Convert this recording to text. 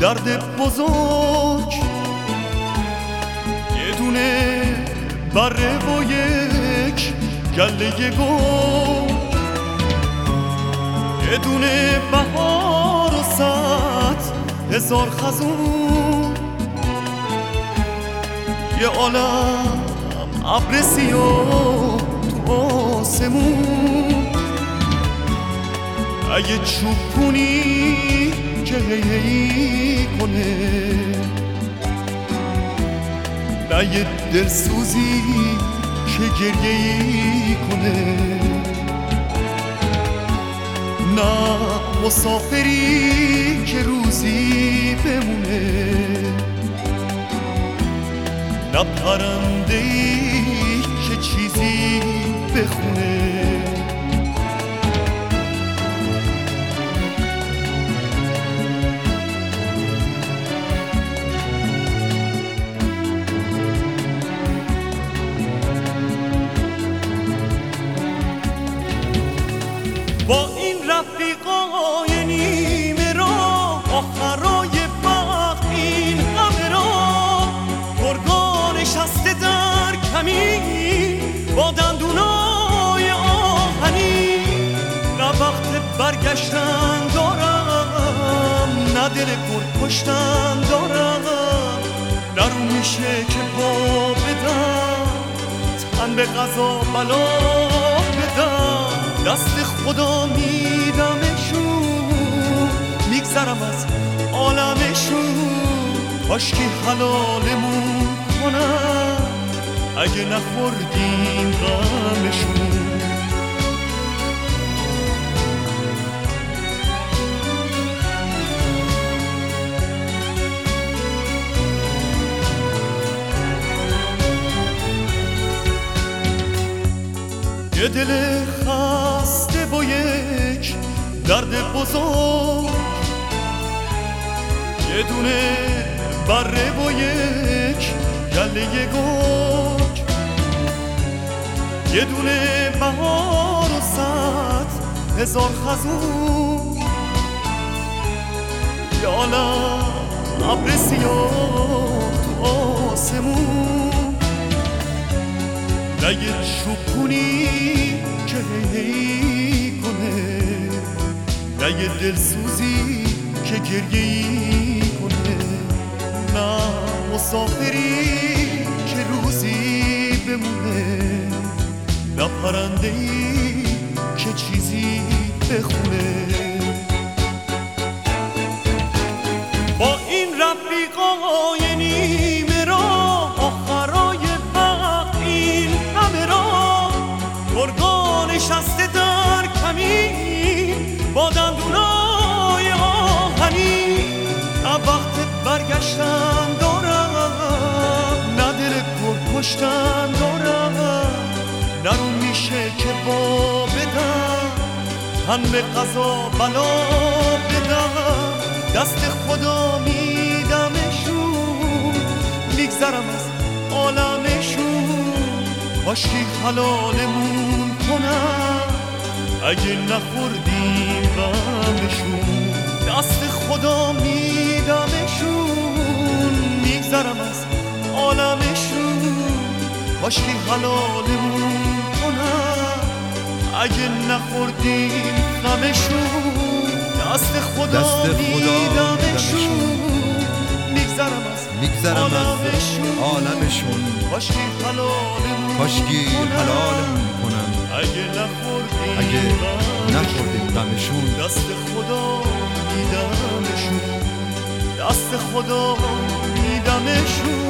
درد بزرگ، یه دونه بره و یک گله گل، یه دونه بهار و 100,000 خزون، یه عالم ابر سیاه تو آسمون. اگه چوبونی که هی کنه، نه یه دلسوزی که گریه‌ای کنه، نه مسافری که روزی بمونه، نه پرنده‌ای که چیزی بخونه. با این رفیقای نیمه راه، آخرای وقت این همه راه، گرگا نشسته در کمین با دندونای آهنی. نه وقت برگشتن دارم، نه دل پر کشتن دارم، نه رو میشه که پا بدم، تن به قضا بلا بدم. دست خدا میدمشون، میگذرم از عالمشون، کاشکی حلالمون کنم اگه نخوردیم غمشون. یه دل خسته با یک درد بزرگ، یه دونه بره با یک گله گرگ، یه دونه بهار و 100,000 خزون، یه عالم ابر سیاه تو آسمون. نه یه چوبونی که هی کنه، نه یه دلسوزی که گریه‌ای کنه، نه مسافری که روزی بمونه، نه پرنده‌ای که چیزی بخونه. با این رفیقای نیمه راه، آخرای گرگا نشسته در کمین با دندونای آهنی. نه وقت برگشتن دارم، نه دل پر کشتن دارم، نه رو میشه که با بدم، تن به قضا بلا بدم. دست خدا میدمشون، میگذرم از عالمشون، کاشکی حلالمون کنم اگه نخوردیم غمشون. دست خدا میدمشون، میگذرم از عالمشون، کاشکی حلالمون کنم اگه نخوردیم غمشون. دست خدا میدمشون، میگذرم از عالمشون، کاشکی حلالمون کنم اگه نخوردیم غمشون. دست خدا میدمشون، دست خدا میدمشون.